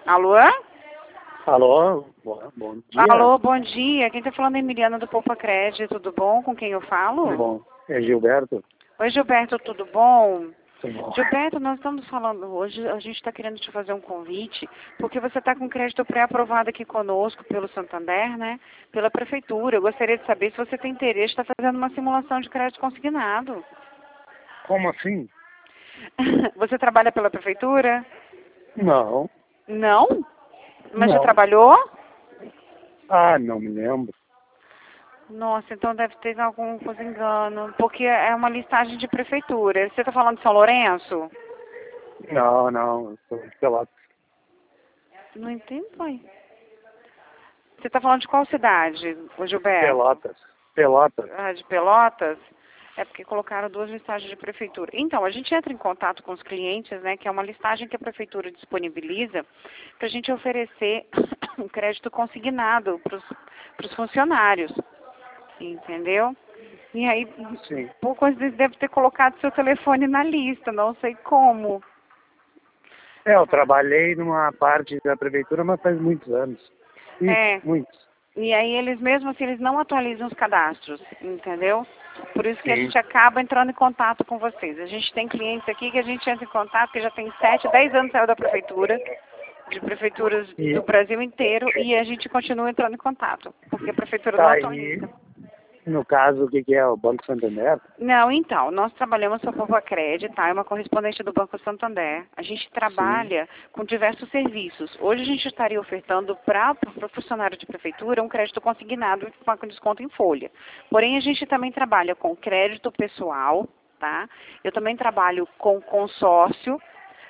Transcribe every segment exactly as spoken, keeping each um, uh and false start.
Alô? Alô, bom, bom dia. Alô, bom dia. Quem está falando é Emiliana do Poupa Crédito, tudo bom? Com quem eu falo? Tudo bom. É Gilberto? Oi, Gilberto, tudo bom? Tudo bom. Gilberto, nós estamos falando hoje, a gente está querendo te fazer um convite, porque você está com crédito pré-aprovado aqui conosco pelo Santander, né? Pela Prefeitura. Eu gostaria de saber se você tem interesse, está fazendo uma simulação de crédito consignado. Como assim? Você trabalha pela Prefeitura? Não. Não? Mas já Não. trabalhou? Ah, não me lembro. Nossa, então deve ter algum coisa engano, porque é uma listagem de prefeitura. Você está falando de São Lourenço? Não, não. Estou de Pelotas. Não entendo, pai. Você está falando de qual cidade, o Gilberto? Pelotas. Pelotas. Ah, de Pelotas? É porque colocaram duas listagens de prefeitura. Então, a gente entra em contato com os clientes, né, que é uma listagem que a prefeitura disponibiliza para a gente oferecer um crédito consignado para os funcionários. Entendeu? E aí, Sim. por coincidência, deve ter colocado seu telefone na lista, não sei como. É, eu trabalhei numa parte da prefeitura, mas faz muitos anos. Isso, É, muitos. e aí eles mesmo assim, eles não atualizam os cadastros, entendeu? Por isso que a Sim. gente acaba entrando em contato com vocês. A gente tem clientes aqui que a gente entra em contato, que já tem sete, dez anos saiu da prefeitura, de prefeituras E do Brasil inteiro, e a gente continua entrando em contato, porque a prefeitura não tá aí, atualiza. no caso, o que, que é? O Banco Santander? Não, então, nós trabalhamos com a Poupa Crédito, tá? É uma correspondente do Banco Santander. A gente trabalha com diversos serviços. Hoje a gente estaria ofertando para o funcionário de prefeitura um crédito consignado com desconto em folha. Porém, a gente também trabalha com crédito pessoal, tá? Eu também trabalho com consórcio,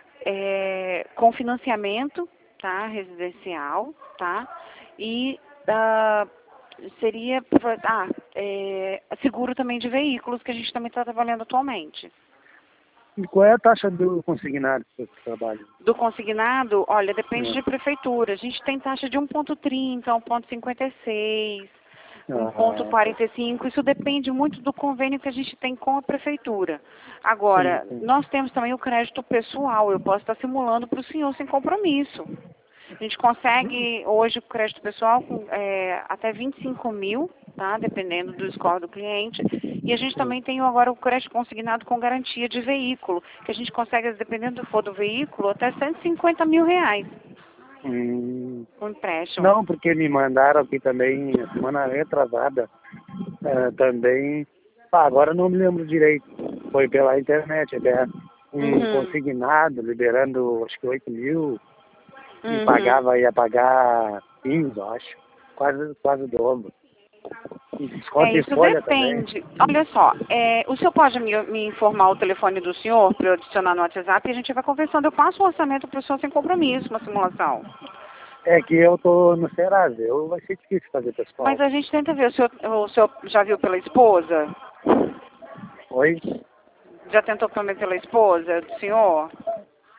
é, com financiamento, tá? Residencial, tá? E ah, seria ah, é, seguro também de veículos, que a gente também está trabalhando atualmente. E qual é a taxa do consignado que você trabalha? Do consignado, olha, depende É. de prefeitura. A gente tem taxa de um ponto trinta, um ponto cinquenta e seis, um ponto Ah, quarenta e cinco. Isso depende muito do convênio que a gente tem com a prefeitura. Agora, sim, sim. nós temos também o crédito pessoal. Eu posso estar simulando para o senhor sem compromisso. A gente consegue hoje o crédito pessoal com é, até vinte e cinco mil, tá? Dependendo do score do cliente. E a gente também tem agora o crédito consignado com garantia de veículo, que a gente consegue, dependendo do for do veículo, até cento e cinquenta mil reais. Hum, Um empréstimo. não, porque me mandaram aqui também, semana retrasada, eh, também, ah, agora não me lembro direito, foi pela internet, até um Uhum. consignado, liberando acho que oito mil, e Uhum. pagava, ia pagar quinze, eu acho, quase, quase o dobro. E desconto É, em isso folha também. depende. Olha só, é, o senhor pode me, me informar o telefone do senhor para eu adicionar no WhatsApp e a gente vai conversando. Eu passo o orçamento para o senhor sem compromisso, uma simulação. É que eu tô no Serasa, eu vai ser difícil fazer pessoal. Mas a gente tenta ver. O senhor, o senhor já viu pela esposa? Oi? Já tentou também pela esposa do senhor?